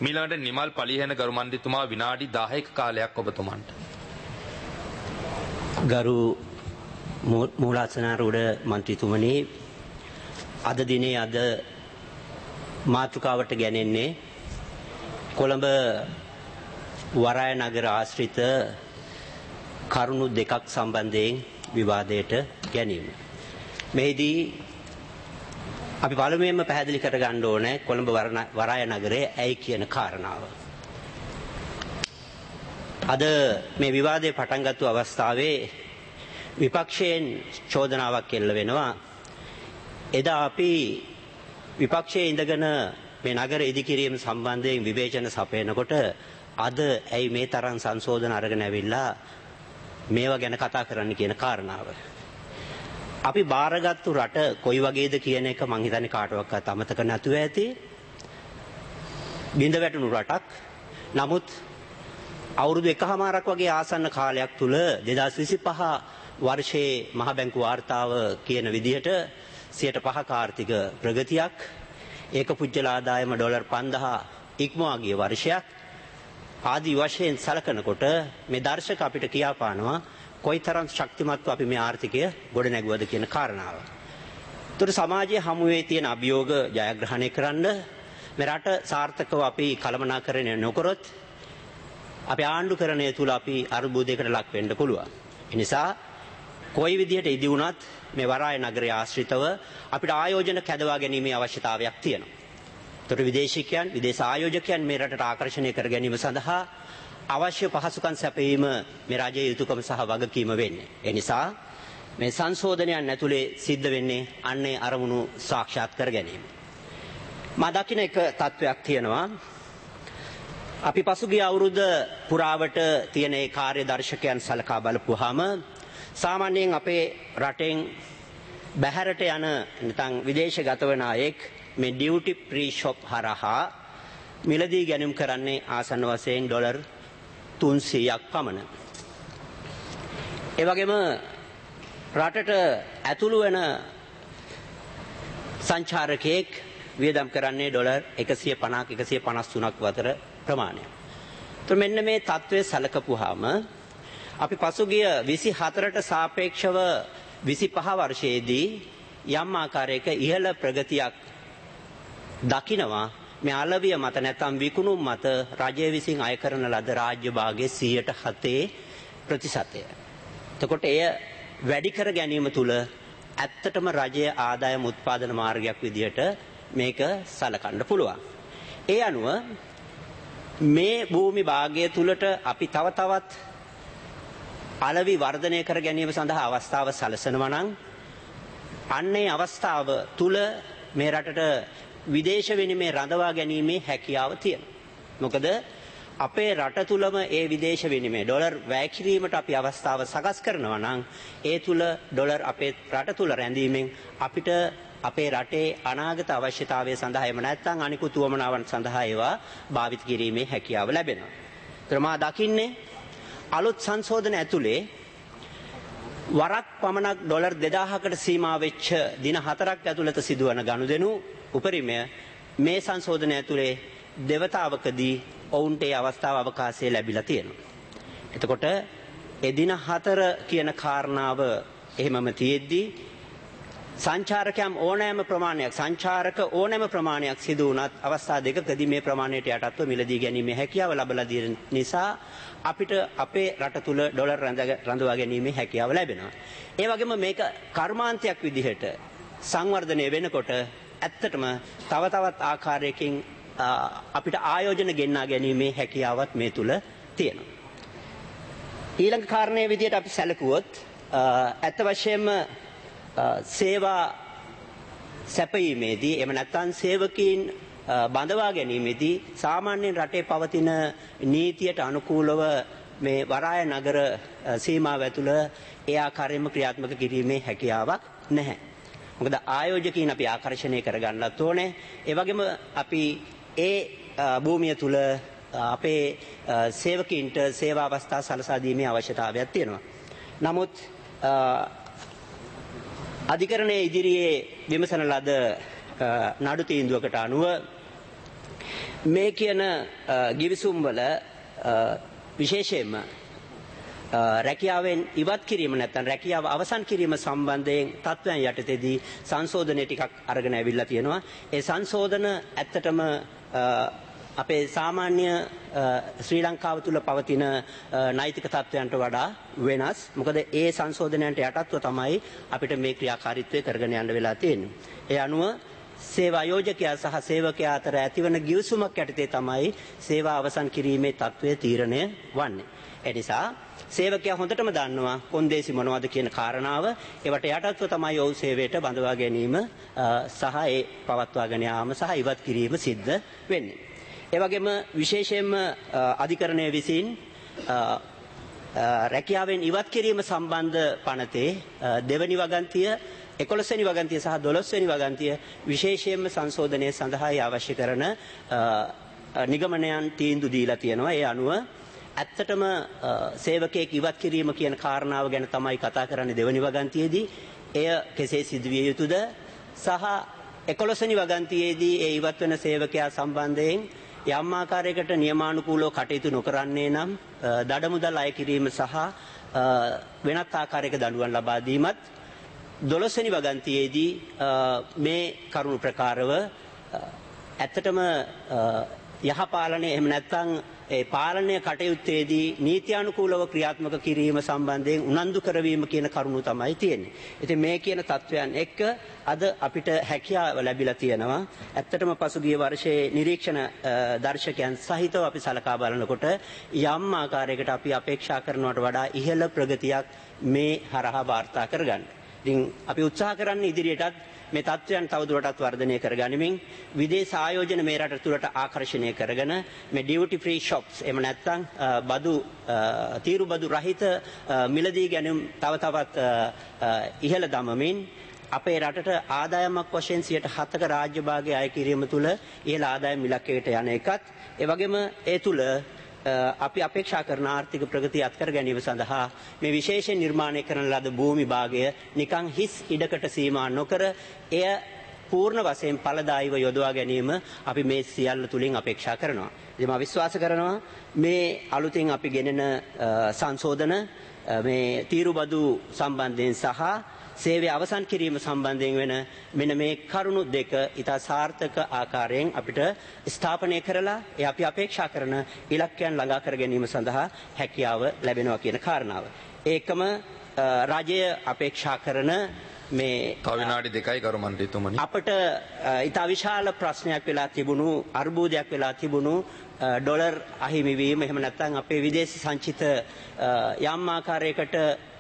මීළඟට නිමල් පලිහෙන ගරු මන්ත්‍රීතුමා විනාඩි 10ක කාලයක් ඔබතුමන්ට. ගරු මූලාසනාරූඪ මන්ත්‍රීතුමනි, අද දිනේ අද මාතෘකාවට ගැනෙන්නේ කොළඹ වරාය නගර ආශ්‍රිත කරුණු දෙකක් සම්බන්ධයෙන් විවාදයට ගැනීම. මෙහිදී අපි පළමුවෙන්ම පැහැදිලි කර ගන්න ඕනේ කොළඹ වරාය නගරයේ ඇයි කියන කාරණාව. අද මේ විවාදයේ පටන් ගත්ත අවස්ථාවේ විපක්ෂයෙන් චෝදනාවක් එල්ල වෙනවා. එදා අපි විපක්ෂයේ ඉඳගෙන මේ නගර ඉදිකිරීම සම්බන්ධයෙන් විවේචන සපයනකොට අද ඇයි මේ තරම් සංශෝධන අරගෙන ඇවිල්ලා මේවා ගැන කතා කරන්න කියන කාරණාව. අපි බාරගත්තු රට කොයි වගේද කියන එක මං හිතන්නේ කාටවත් අමතක නැතුව ඇති. බිඳ වැටුණු රටක්. නමුත් අවුරුදු 1කමාරක් වගේ ආසන්න කාලයක් තුල 2025 වර්ෂයේ මහ බැංකු වාර්තාව කියන විදිහට 5% ආර්ථික ප්‍රගතියක්, ඒක පුජ්‍යල ආදායම ඩොලර් 5000 ඉක්මවා ගිය වර්ෂයක් ආදී වශයෙන් සලකනකොට මේ දර්ශක අපිට කියාපානවා කොයිතරම් ශක්තිමත්ව අපි මේ ආර්ථිකය ගොඩනැගුවද කියන කාරණාව. ඒතර සමාජයේ හමුවේ තියෙන අභියෝග ජයග්‍රහණය කරන්න මේ රට සාර්ථකව අපි කළමනාකරණය නොකරොත් අපි ආණ්ඩුකරණය තුල අපි අර්බුදයකට ලක් වෙන්න පුළුවන්. ඒ නිසා කොයි විදිහට ඉදි වුණත් මේ වරාය නගරයේ ආශ්‍රිතව අපිට ආයෝජන කැදවා ගැනීමේ අවශ්‍යතාවයක් තියෙනවා. ඒතර විදේශිකයන්, විදේශ ආයෝජකයන් මේ රටට ආකර්ෂණය කර ගැනීම සඳහා අවශ්‍ය පහසුකම් සැපයීම මේ රජයේ යුතුයකම සහ වගකීම වෙන්නේ. ඒ නිසා මේ සංශෝධනයන් ඇතුලේ සිද්ධ වෙන්නේ අන්නේ අරමුණු සාක්ෂාත් කර ගැනීම. මා දකින එක තත්වයක් තියෙනවා. අපි පසුගිය අවුරුද්ද පුරාවට තියෙන ඒ කාර්ය දර්ශකයන් සලකා බලපුවාම සාමාන්‍යයෙන් අපේ රටෙන් බැහැරට යන නැත්නම් විදේශගත වන අයෙක් මේ ඩියුටි ෆ්‍රී ෂොප් හරහා මිලදී ගැනීම කරන්නේ ආසන්න වශයෙන් ඩොලර් 300ක් පමණ. ඒ වගේම රටට ඇතුළු වෙන සංචාරකයෙක් වියදම් කරන්නේ ඩොලර් 150ක් 153ක් අතර ප්‍රමාණයක්. તો මෙන්න මේ තත්ත්වයේ සලකපුවාම අපි පසුගිය 24ට සාපේක්ෂව 25 වර්ෂයේදී යම් ආකාරයක ඉහළ ප්‍රගතියක් දකිනවා. මේ අලවිය මත නැත්නම් විකුණුම් මත රජය විසින් අය කරන ලද රාජ්‍ය භාගයේ 7%. එතකොට එය වැඩි කර ගැනීම තුල ඇත්තටම රජයේ ආදායම උත්පාදන මාර්ගයක් විදිහට මේක සලකන්න පුළුවන්. ඒ අනුව මේ භූමි භාගය තුලට අපි තව තවත් අලවි වර්ධනය කර ගැනීම සඳහා අවස්ථාව සලසනවා නම් අන්නේ අවස්ථාව තුල මේ රටට විදේශ විනිමය රඳවා ගැනීමේ හැකියාව තියෙනවා. මොකද අපේ රට තුලම ඒ විදේශ විනිමය ඩොලර් වැය කිරීමට අපි අවස්ථාව සකස් කරනවා නම් ඒ තුල ඩොලර් අපේ රට තුල රැඳීමෙන් අපිට අපේ රටේ අනාගත අවශ්‍යතාවය සඳහා එම නැත්නම් අනිකුත් උවමනාවන් සඳහා ඒවා භාවිත කිරීමේ හැකියාව ලැබෙනවා. ඒතර මා දකින්නේ අලුත් සංශෝධන ඇතුලේ වරක් පමණක් ඩොලර් 2000කට සීමා වෙච්ච දින 4ක් ඇතුළත සිදුවන ගනුදෙනු උපරිමය මේ සංශෝධනය ඇතුලේ දෙවතාවකදී ඔවුන්ට ඒ අවස්ථාව අවකාශය ලැබිලා තියෙනවා. එතකොට ඒ දින 4 කියන කාරණාව එහෙමම තියෙද්දී සංචාරක ඕනෑම ප්‍රමාණයක් සිදු වුණත් අවස්ථා දෙකකදී මේ ප්‍රමාණයට යටත්ව මිලදී ගැනීමේ හැකියාව ලැබලා තියෙන නිසා අපිට අපේ රට තුල ඩොලර් රඳවා ගැනීමේ හැකියාව ලැබෙනවා. ඒ වගේම මේක කර්මාන්තයක් විදිහට සංවර්ධනය වෙනකොට ඇත්තටම තව තවත් ආකාරයකින් අපිට ආයෝජන ගෙන්නා ගැනීමේ හැකියාවත් මේ තුල තියෙනවා. ඊළඟ කාරණේ විදිහට අපි සැලකුවොත් ඇත්ත වශයෙන්ම සේවා සැපයීමේදී එහෙම නැත්නම් සේවකීන් බඳවා ගැනීමේදී සාමාන්‍යයෙන් රටේ පවතින නීතියට අනුකූලව මේ වරාය නගර සීමාව ඇතුළ ඒ ආකාරයෙන්ම ක්‍රියාත්මක කිරීමේ හැකියාවක් නැහැ. මොකද ආයෝජකයින් අපි ආකර්ෂණය කරගන්නත් ඕනේ. ඒ වගේම අපි ඒ භූමිය තුල අපේ සේවකීන්ට සේවා අවස්ථා සලසා දීමේ අවශ්‍යතාවයක් තියෙනවා. නමුත් අධිකරණයේ ඉදිරියේ විමසන ලද නඩු තීන්දුවකට අනුව මේ කියන ගිවිසුම් වල විශේෂයෙන්ම රැකියාවෙන් ඉවත් කිරීම නැත්නම් රැකියාව අවසන් කිරීම සම්බන්ධයෙන් තත්ත්වයන් යටතේදී සංශෝධනය ටිකක් අරගෙන ඇවිල්ලා තියෙනවා. ඒ සංශෝධන ඇත්තටම අපේ සාමාන්‍ය ශ්‍රී ලංකාව තුළ පවතින නෛතික තත්ත්වයන්ට වඩා වෙනස්. මොකද ඒ සංශෝධනයන්ට යටත්ව තමයි අපිට මේ ක්‍රියාකාරීත්වය කරගෙන යන්න වෙලා තියෙන්නේ. ඒ අනුව සේවා යෝජකයා සහ සේවකයා අතර ඇතිවන ගිවිසුමක් යටතේ තමයි සේවා අවසන් කිරීමේ තත්ත්වය තීරණය වන්නේ. ඒ නිසා සේවකයා හොඳටම දන්නවා කොන්දේසි මොනවද කියන කාරණාව. ඒවට යටත්ව තමයි ඔවුන් සේවයට බඳවා ගැනීම සහ ඒ පවත්වාගෙන යාම සහ ඉවත් කිරීම සිද්ධ වෙන්නේ. ඒ වගේම විශේෂයෙන්ම අධිකරණය විසින් රැකියාවෙන් ඉවත් කිරීම සම්බන්ධ පනතේ දෙවැනි වගන්තිය 11 වෙනි වගන්තිය සහ 12 වෙනි වගන්තිය විශේෂයෙන්ම සංශෝධනය සඳහා අවශ්‍ය කරන නිගමනයන් තීන්දුව දීලා තියෙනවා. ඒ අනුව ඇත්තටම සේවකයෙක් ඉවත් කිරීම කියන කාරණාව ගැන තමයි කතා කරන්නේ දෙවැනි වගන්තියේදී. එය කෙසේ සිදුවිය යුතුද සහ 11 වෙනි වගන්තියේදී ඒ ඉවත් වෙන සේවකයා සම්බන්ධයෙන් යම් ආකාරයකට නියමානුකූලව කටයුතු නොකරන්නේ නම් දඩමුදල් අය කිරීම සහ වෙනත් ආකාරයක දඬුවම් ලබා දීමත් 12 වෙනි වගන්තියේදී මේ කරුණු ප්‍රකාරව ඇත්තටම යහපාලනය එහෙම නැත්නම් ඒ පාලනය කටයුත්තේදී නීත්‍යානුකූලව ක්‍රියාත්මක කිරීම සම්බන්ධයෙන් උනන්දු කරවීම කියන කරුණු තමයි තියෙන්නේ. ඉතින් මේ කියන තත්වයන් එක්ක අද අපිට හැකියාව ලැබිලා තියෙනවා. ඇත්තටම පසුගිය වර්ෂයේ නිරීක්ෂණ දර්ශකයන් සහිතව අපි සලකා බලනකොට යම් ආකාරයකට අපි අපේක්ෂා කරනවට වඩා ඉහළ ප්‍රගතියක් මේ හරහා වාර්තා කරගන්න. ඉතින් අපි උත්සාහ කරන්නේ ඉදිරියටත් මේ තත්ත්වයන් තවදුරටත් වර්ධනය කරගනිමින් විදේශ ආයෝජන මේ රට තුළට ආකර්ෂණය කරගෙන මේ ඩියුටි ෆ්‍රී ෂොප්ස් එහෙම නැත්නම් තීරු බදු රහිත මිලදී ගැනීම තව තවත් ඉහළ දමමින් අපේ රටට ආදායමක් වශයෙන් 7%ක රාජ්‍ය භාගය අය කිරීම තුළ ඉහළ ආදායම් ඉලක්කයකට යන එකත් ඒ වගේම ඒ තුළ අපි අපේක්ෂා කරන ආර්ථික ප්‍රගතිය අත්කර ගැනීම සඳහා මේ විශේෂයෙන් නිර්මාණය කරන ලද භූමි භාගය නිකන් හිස් ඉඩකට සීමා නොකර එය පූර්ණ වශයෙන් ඵලදායීව යොදවා ගැනීම අපි මේ සියල්ල තුලින් අපේක්ෂා කරනවා. ඉතින් මම විශ්වාස කරනවා මේ අලුතින් අපි ගෙනෙන සංශෝධන මේ තීරුබදු සම්බන්ධයෙන් සහ සේවය අවසන් කිරීම සම්බන්ධයෙන් වෙන මෙන්න මේ කරුණු දෙක ඉතා සාර්ථක ආකාරයෙන් අපිට ස්ථාපනය කරලා ඒ අපි අපේක්ෂා කරන ඉලක්කයන් ළඟා කර ගැනීම සඳහා හැකියාව ලැබෙනවා කියන කාරණාව. ඒකම රාජ්‍ය අපේක්ෂා කරන මේ තව විනාඩි 2යි ගරු මන්ත්‍රීතුමනි. අපට ඉතා විශාල ප්‍රශ්නයක් වෙලා තිබුණු අර්බුදයක් වෙලා තිබුණු ඩොලර් අහිමි වීම එහෙම නැත්නම් අපේ විදේශ සංචිත යම් ආකාරයකට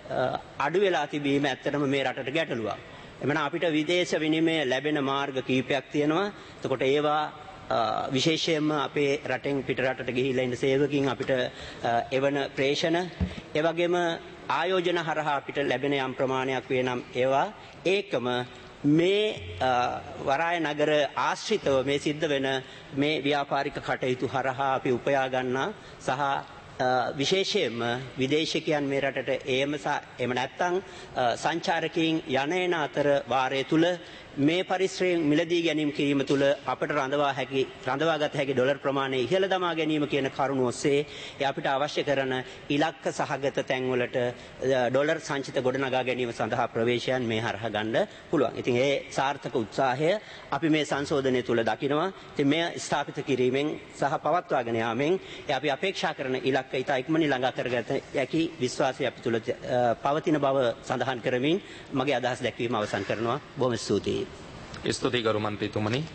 අඩු වෙලා තිබීම ඇත්තටම මේ රටට ගැටලුවක්. එමනම් අපිට විදේශ විනිමය ලැබෙන මාර්ග කීපයක් තියෙනවා. එතකොට ඒවා විශේෂයෙන්ම අපේ රටෙන් පිට රටට ගිහිල්ලා ඉන්න සේවකින් අපිට එවන ප්‍රේෂණ ඒ වගේම ආයෝජන හරහා අපිට ලැබෙන යම් ප්‍රමාණයක් වේ නම් ඒවා ඒකම මේ වරාය නගර ආශ්‍රිතව මේ සිද්ධ වෙන මේ ව්‍යාපාරික කටයුතු හරහා අපි උපයා ගන්නා සහ විශේෂයෙන්ම විදේශිකයන් මේ රටට එහෙම නැත්නම් සංචාරකයන් යන එන අතර වාරය තුල මේ පරිශ්‍රයෙන් මිලදී ගැනීම කිරීම තුළ අපට රඳවාගත හැකි ඩොලර් ප්‍රමාණය ඉහළ දමා ගැනීම කියන කරුණ ඔස්සේ අපිට අවශ්‍ය කරන ඉලක්ක සහගත තැන්වලට ඩොලර් සංචිත ගොඩනගා ගැනීම සඳහා ප්‍රවේශයන් මේ හරහා ගන්න පුළුවන්. ඉතින් ඒ සාර්ථක උත්සාහය අපි මේ සංශෝධනය තුළ දකිනවා. ඉතින් මෙය ස්ථාපිත කිරීමෙන් සහ පවත්වාගෙන යාමෙන් අපි අපේක්ෂා කරන ඉලක්ක ඉතා ඉක්මනින් ළඟා කරගත හැකි විශ්වාසය අපි තුළ පවතින බව සඳහන් කරමින් මගේ අදහස් දැක්වීම අවසන් කරනවා. බොහොම ස්තුතියි. ස්තුතියි ගරු මන්ත්‍රීතුමනි.